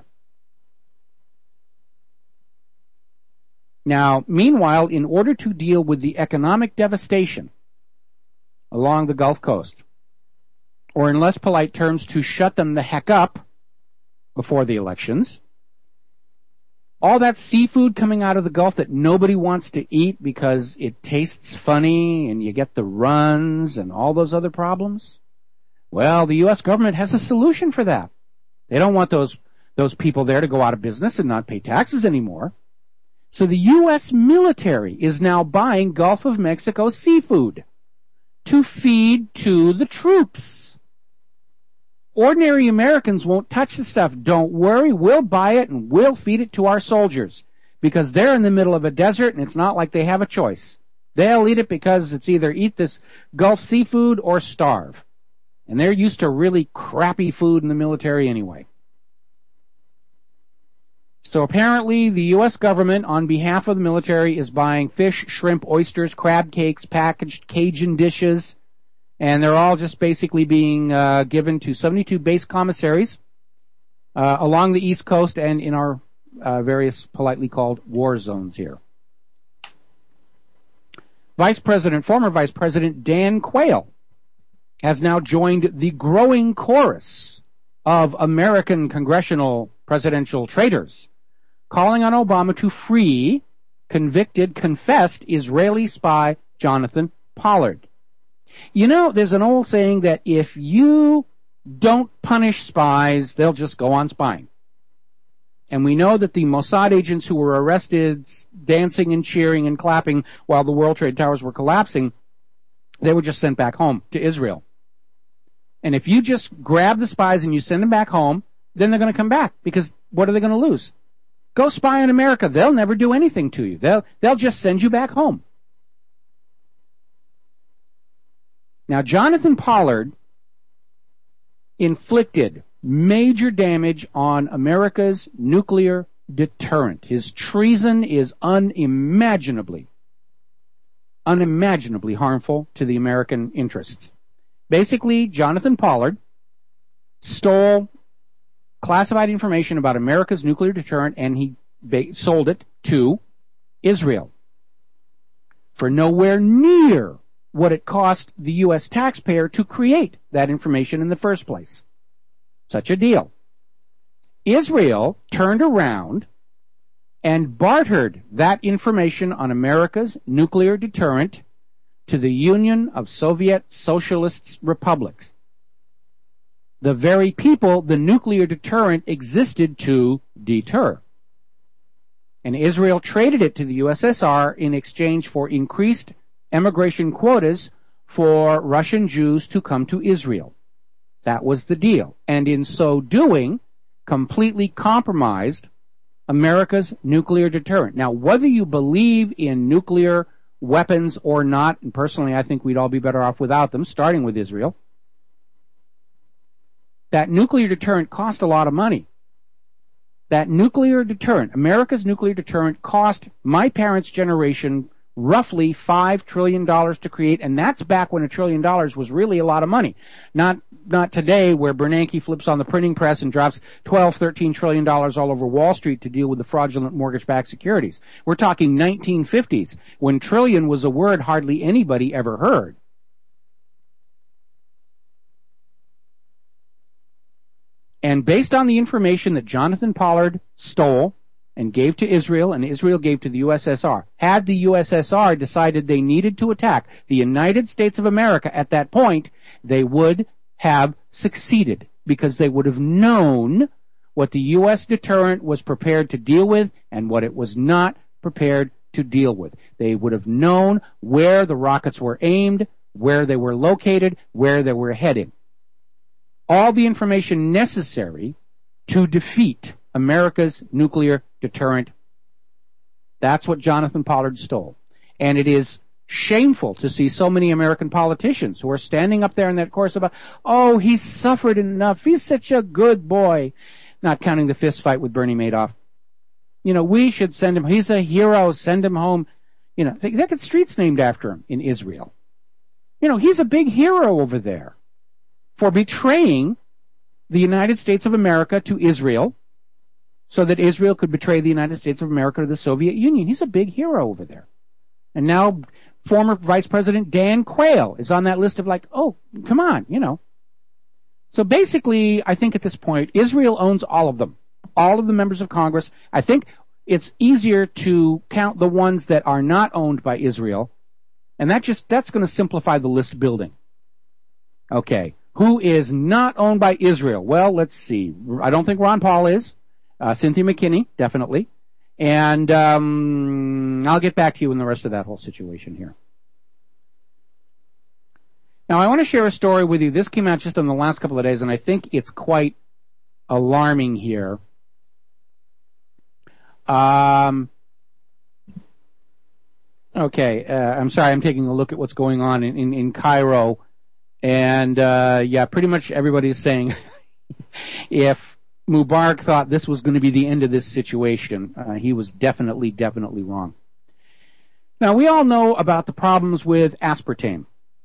Now, meanwhile, in order to deal with the economic devastation along the Gulf Coast, or in less polite terms, to shut them the heck up before the elections, all that seafood coming out of the Gulf that nobody wants to eat because it tastes funny and you get the runs and all those other problems, well, the U S government has a solution for that. They don't want those, those people there to go out of business and not pay taxes anymore. So the U S military is now buying Gulf of Mexico seafood to feed to the troops. Ordinary Americans won't touch the stuff. Don't worry, we'll buy it and we'll feed it to our soldiers because they're in the middle of a desert and it's not like they have a choice. They'll eat it because it's either eat this Gulf seafood or starve. And they're used to really crappy food in the military anyway. So apparently the U S government, on behalf of the military, is buying fish, shrimp, oysters, crab cakes, packaged Cajun dishes, and they're all just basically being uh, given to seventy-two base commissaries uh, along the East Coast and in our uh, various politely called war zones here. Vice President, former Vice President Dan Quayle has now joined the growing chorus of American congressional presidential traitors, calling on Obama to free convicted, confessed Israeli spy Jonathan Pollard. You know, there's an old saying that if you don't punish spies, they'll just go on spying. And we know that the Mossad agents who were arrested dancing and cheering and clapping while the World Trade Towers were collapsing, they were just sent back home to Israel. And if you just grab the spies and you send them back home, then they're going to come back because what are they going to lose? Go spy on America. They'll never do anything to you. They'll, they'll just send you back home. Now, Jonathan Pollard inflicted major damage on America's nuclear deterrent. His treason is unimaginably, unimaginably harmful to the American interests. Basically, Jonathan Pollard stole classified information about America's nuclear deterrent and he ba- sold it to Israel for nowhere near what it cost the U S taxpayer to create that information in the first place. Such a deal. Israel turned around and bartered that information on America's nuclear deterrent to the Union of Soviet Socialist Republics. The very people the nuclear deterrent existed to deter. And Israel traded it to the U S S R in exchange for increased emigration quotas for Russian Jews to come to Israel. That was the deal. And in so doing, completely compromised America's nuclear deterrent. Now, whether you believe in nuclear weapons or not, and personally I think we'd all be better off without them, starting with Israel, that nuclear deterrent cost a lot of money. That nuclear deterrent, America's nuclear deterrent, cost my parents' generation roughly five trillion dollars to create, and that's back when a trillion dollars was really a lot of money. Not not today, where Bernanke flips on the printing press and drops twelve, thirteen trillion dollars all over Wall Street to deal with the fraudulent mortgage-backed securities. We're talking nineteen fifties, when trillion was a word hardly anybody ever heard. And based on the information that Jonathan Pollard stole and gave to Israel, and Israel gave to the U S S R, had the U S S R decided they needed to attack the United States of America at that point, they would have succeeded, because they would have known what the U S deterrent was prepared to deal with and what it was not prepared to deal with. They would have known where the rockets were aimed, where they were located, where they were heading. All the information necessary to defeat America's nuclear deterrent. That's what Jonathan Pollard stole. And it is shameful to see so many American politicians who are standing up there in that chorus about, oh, he's suffered enough. He's such a good boy. Not counting the fist fight with Bernie Madoff. You know, we should send him. He's a hero. Send him home. You know, they, they got streets named after him in Israel. You know, he's a big hero over there for betraying the United States of America to Israel so that Israel could betray the United States of America to the Soviet Union. He's a big hero over there. And now former Vice President Dan Quayle is on that list of like, oh, come on, you know. So basically, I think at this point, Israel owns all of them, all of the members of Congress. I think it's easier to count the ones that are not owned by Israel, and that just that's going to simplify the list building. Okay, who is not owned by Israel? Well, let's see. I don't think Ron Paul is. Uh, Cynthia McKinney, definitely. And um, I'll get back to you in the rest of that whole situation here. Now, I want to share a story with you. This came out just in the last couple of days, and I think it's quite alarming here. Um, okay, uh, I'm sorry, I'm taking a look at what's going on in, in, in Cairo. And, uh, yeah, pretty much everybody's saying if Mubarak thought this was going to be the end of this situation, uh, he was definitely, definitely wrong. Now, we all know about the problems with aspartame.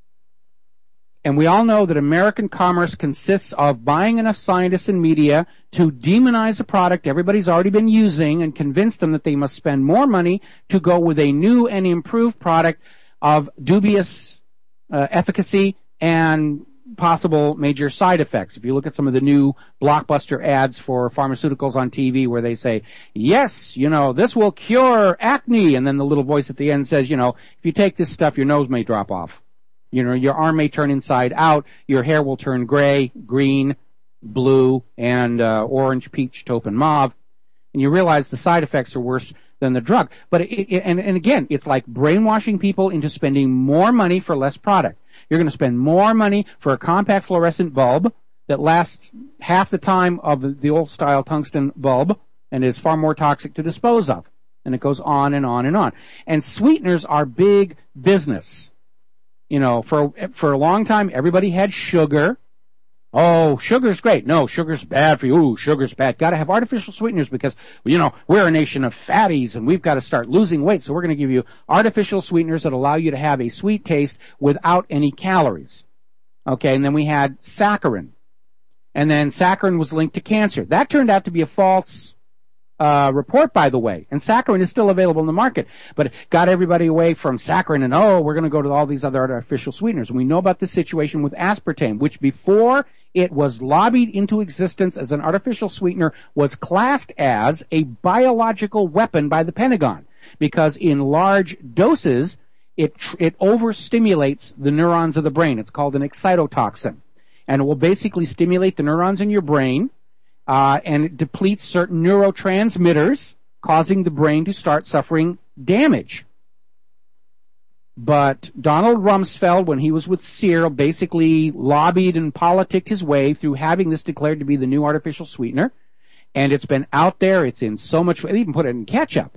And we all know that American commerce consists of buying enough scientists and media to demonize a product everybody's already been using and convince them that they must spend more money to go with a new and improved product of dubious uh, efficacy and possible major side effects. If you look at some of the new blockbuster ads for pharmaceuticals on T V where they say, yes, you know, this will cure acne, and then the little voice at the end says, you know, if you take this stuff, your nose may drop off. You know, your arm may turn inside out, your hair will turn gray, green, blue, and uh, orange, peach, taupe, and mauve, and you realize the side effects are worse than the drug. But it, it, and, and again, it's like brainwashing people into spending more money for less product. You're going to spend more money for a compact fluorescent bulb that lasts half the time of the old-style tungsten bulb and is far more toxic to dispose of. And it goes on and on and on. And sweeteners are big business. You know, for for a long time, everybody had sugar. Oh, sugar's great. No, sugar's bad for you. Ooh, sugar's bad. Got to have artificial sweeteners because, you know, we're a nation of fatties and we've got to start losing weight. So we're going to give you artificial sweeteners that allow you to have a sweet taste without any calories. Okay, and then we had saccharin. And then saccharin was linked to cancer. That turned out to be a false Uh, report, by the way, and saccharin is still available in the market, but it got everybody away from saccharin and, oh, we're going to go to all these other artificial sweeteners. And we know about this situation with aspartame, which before it was lobbied into existence as an artificial sweetener was classed as a biological weapon by the Pentagon, because in large doses, it, it overstimulates the neurons of the brain. It's called an excitotoxin, and it will basically stimulate the neurons in your brain, Uh, and it depletes certain neurotransmitters, causing the brain to start suffering damage. But Donald Rumsfeld, when he was with SEER, basically lobbied and politicked his way through having this declared to be the new artificial sweetener. And it's been out there. It's in so much. They even put it in ketchup.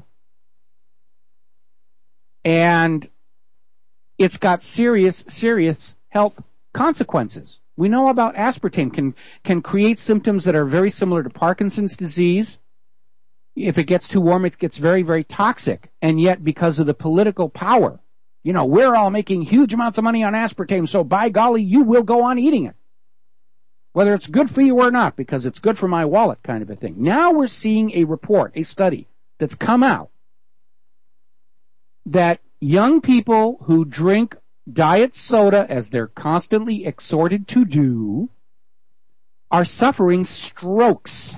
And it's got serious, serious health consequences. We know about aspartame can can create symptoms that are very similar to Parkinson's disease. If it gets too warm, it gets very, very toxic. And yet, because of the political power, you know, we're all making huge amounts of money on aspartame, so by golly, you will go on eating it. Whether it's good for you or not, because it's good for my wallet kind of a thing. Now we're seeing a report, a study that's come out that young people who drink diet soda, as they're constantly exhorted to do, are suffering strokes.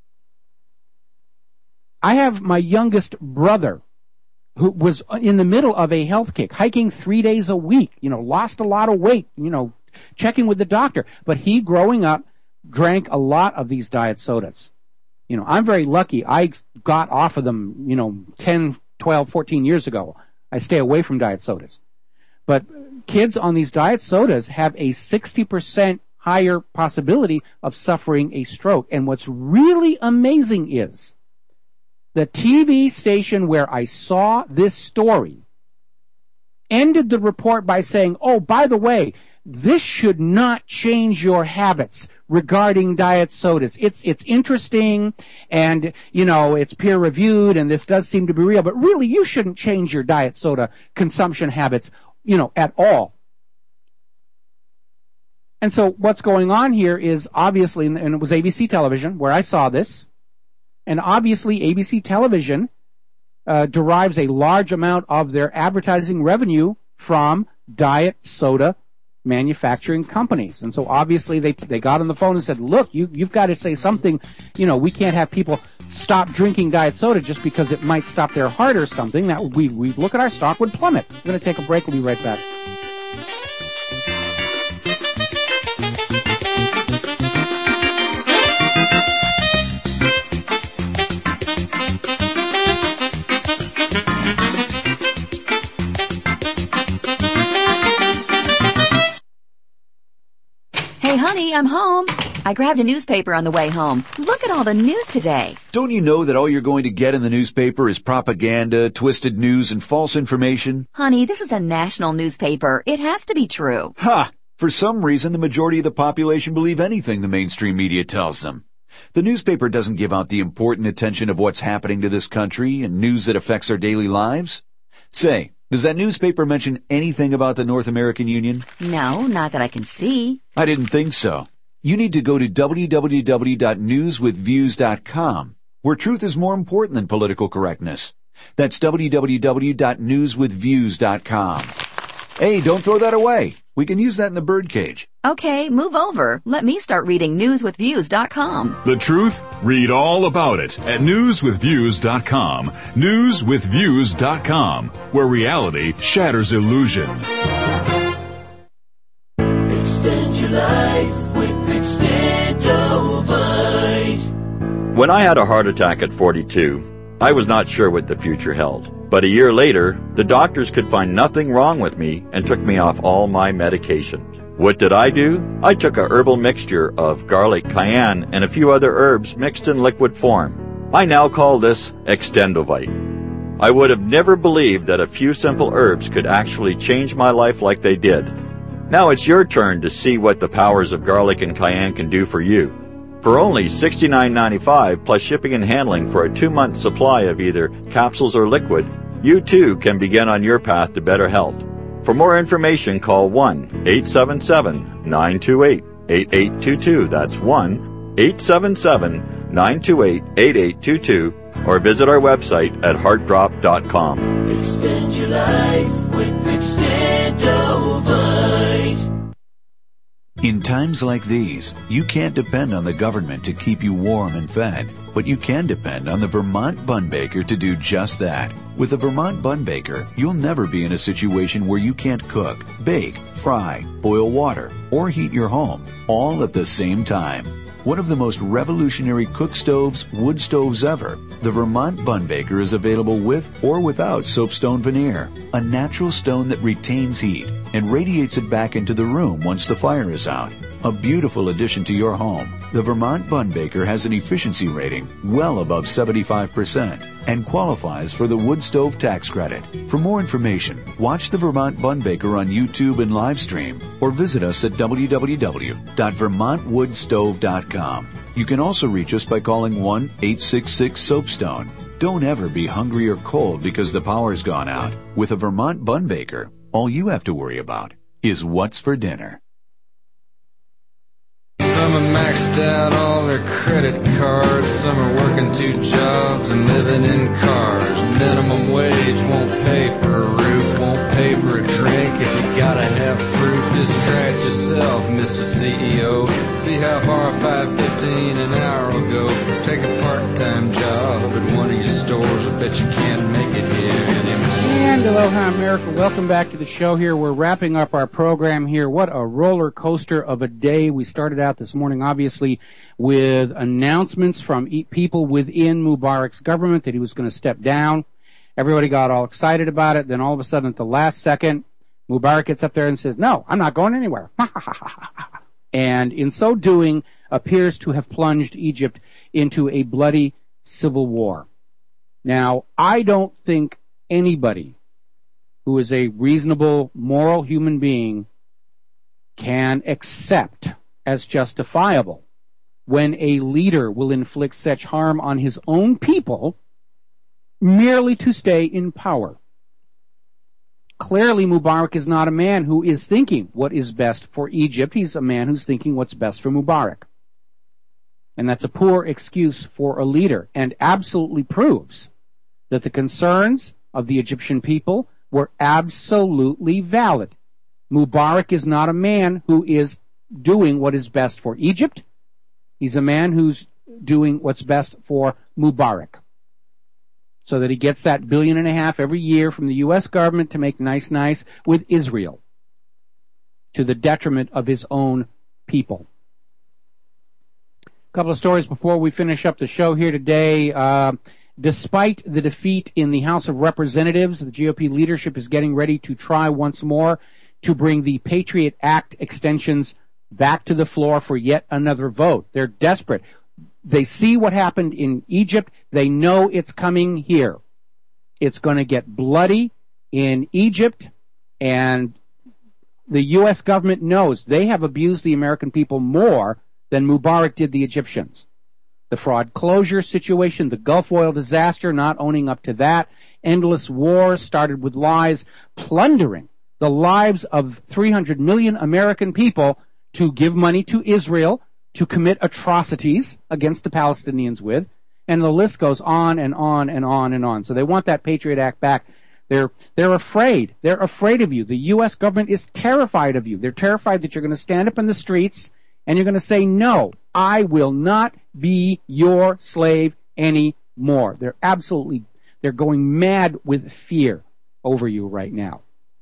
I have my youngest brother who was in the middle of a health kick, hiking three days a week, you know, lost a lot of weight, you know, checking with the doctor. But he, growing up, drank a lot of these diet sodas. You know, I'm very lucky. I got off of them, you know, ten, twelve, fourteen years ago. I stay away from diet sodas. But kids on these diet sodas have a sixty percent higher possibility of suffering a stroke. And what's really amazing is the T V station where I saw this story ended the report by saying, oh, by the way, this should not change your habits regarding diet sodas. It's, it's interesting and, you know, it's peer reviewed and this does seem to be real, but really you shouldn't change your diet soda consumption habits, you know, at all. And so what's going on here is obviously, and it was A B C television where I saw this, and obviously A B C television uh, derives a large amount of their advertising revenue from diet soda manufacturing companies. And so obviously they they got on the phone and said, look, you, you've got to say something, you know, we can't have people stop drinking diet soda just because it might stop their heart or something. That we we look at our stock would plummet. We're going to take a break. We'll be right back. Honey, I'm home. I grabbed a newspaper on the way home. Look at all the news today. Don't you know that all you're going to get in the newspaper is propaganda, twisted news, and false information? Honey, this is a national newspaper. It has to be true. Ha! For some reason, the majority of the population believe anything the mainstream media tells them. The newspaper doesn't give out the important attention of what's happening to this country and news that affects our daily lives. Say, does that newspaper mention anything about the North American Union? No, not that I can see. I didn't think so. You need to go to w w w dot news with views dot com, where truth is more important than political correctness. That's w w w dot news with views dot com. Hey, don't throw that away. We can use that in the birdcage. Okay, move over. Let me start reading news with views dot com. The truth? Read all about it at news with views dot com. news with views dot com, where reality shatters illusion. Extend your life with Extendovite. When I had a heart attack at forty-two, I was not sure what the future held. But a year later, the doctors could find nothing wrong with me and took me off all my medication. What did I do? I took a herbal mixture of garlic, cayenne, and a few other herbs mixed in liquid form. I now call this Extendovite. I would have never believed that a few simple herbs could actually change my life like they did. Now it's your turn to see what the powers of garlic and cayenne can do for you. For only sixty-nine ninety-five plus shipping and handling for a two-month supply of either capsules or liquid, you too can begin on your path to better health. For more information, call one eight seven seven nine two eight eight eight two two. That's one eight seven seven nine two eight eight eight two two, or visit our website at heart drop dot com. Extend your life with Extendovite. In times like these, you can't depend on the government to keep you warm and fed, but you can depend on the Vermont Bun Baker to do just that. With the Vermont Bun Baker, you'll never be in a situation where you can't cook, bake, fry, boil water, or heat your home, all at the same time. One of the most revolutionary cook stoves, wood stoves ever, the Vermont Bun Baker is available with or without soapstone veneer, a natural stone that retains heat and radiates it back into the room once the fire is out. A beautiful addition to your home. The Vermont Bun Baker has an efficiency rating well above seventy-five percent and qualifies for the wood stove tax credit. For more information, watch the Vermont Bun Baker on YouTube and live stream, or visit us at w w w dot vermont wood stove dot com. You can also reach us by calling one eight six six soapstone. Don't ever be hungry or cold because the power's gone out. With a Vermont Bun Baker, all you have to worry about is what's for dinner. Some are maxed out all their credit cards. Some are working two jobs and living in cars. Minimum wage won't pay for a roof, won't pay for a drink. If you gotta have proof, just try it yourself, Mister C E O. See how far five fifteen an hour will go. Take a part-time job at one of your stores. I bet you can't make it here anymore. And aloha, America. Welcome back to the show here. We're wrapping up our program here. What a roller coaster of a day. We started out this morning, obviously, with announcements from people within Mubarak's government that he was going to step down. Everybody got all excited about it. Then all of a sudden, at the last second, Mubarak gets up there and says, no, I'm not going anywhere. And in so doing, appears to have plunged Egypt into a bloody civil war. Now, I don't think anybody who is a reasonable, moral human being can accept as justifiable when a leader will inflict such harm on his own people merely to stay in power. Clearly, Mubarak is not a man who is thinking what is best for Egypt. He's a man who's thinking what's best for Mubarak. And that's a poor excuse for a leader, and absolutely proves that the concerns of the Egyptian people were absolutely valid. Mubarak is not a man who is doing what is best for Egypt. He's a man who's doing what's best for Mubarak, so that he gets that billion and a half every year from the U S government to make nice, nice with Israel, to the detriment of his own people. A couple of stories before we finish up the show here today. Uh, despite the defeat in the House of Representatives, the G O P leadership is getting ready to try once more to bring the Patriot Act extensions back to the floor for yet another vote. They're desperate. They see what happened in Egypt. They know it's coming here. It's going to get bloody in Egypt, and the U S government knows they have abused the American people more than Mubarak did the Egyptians. The fraud closure situation, the Gulf oil disaster, not owning up to that, endless wars started with lies, plundering the lives of three hundred million American people to give money to Israel, to commit atrocities against the Palestinians with, and the list goes on and on and on and on. So they want that Patriot Act back. They're they're afraid. They're afraid of you. The U S government is terrified of you. They're terrified that you're going to stand up in the streets and you're going to say, no, I will not be your slave anymore. They're absolutely, they're going mad with fear over you right now.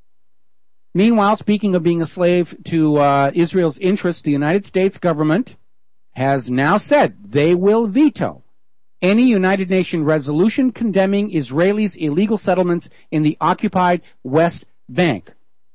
Meanwhile, speaking of being a slave to uh, Israel's interests, the United States government has now said they will veto any United Nations resolution condemning Israelis' illegal settlements in the occupied West Bank.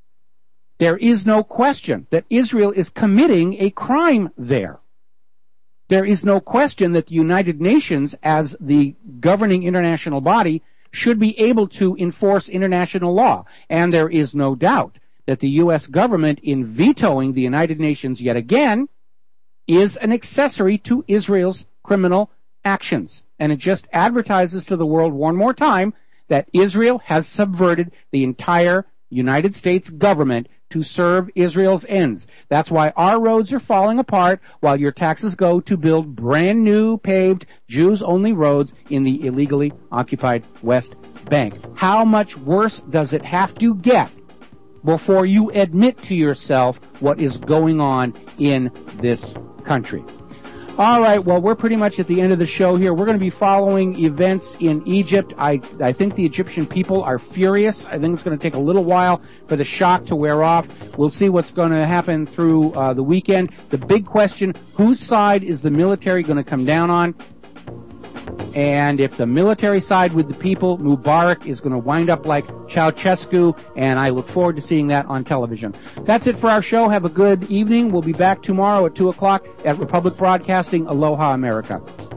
There is no question that Israel is committing a crime there. There is no question that the United Nations, as the governing international body, should be able to enforce international law. And there is no doubt that the U S government, in vetoing the United Nations yet again, is an accessory to Israel's criminal actions. And it just advertises to the world one more time that Israel has subverted the entire United States government to serve Israel's ends. That's why our roads are falling apart while your taxes go to build brand new paved Jews-only roads in the illegally occupied West Bank. How much worse does it have to get before you admit to yourself what is going on in this country? All right, well, we're pretty much at the end of the show here. We're going to be following events in Egypt. I, I think the Egyptian people are furious. I think it's going to take a little while for the shock to wear off. We'll see what's going to happen through uh, the weekend. The big question, whose side is the military going to come down on? And if the military side with the people, Mubarak is going to wind up like Ceausescu, and I look forward to seeing that on television. That's it for our show. Have a good evening. We'll be back tomorrow at two o'clock at Republic Broadcasting. Aloha, America.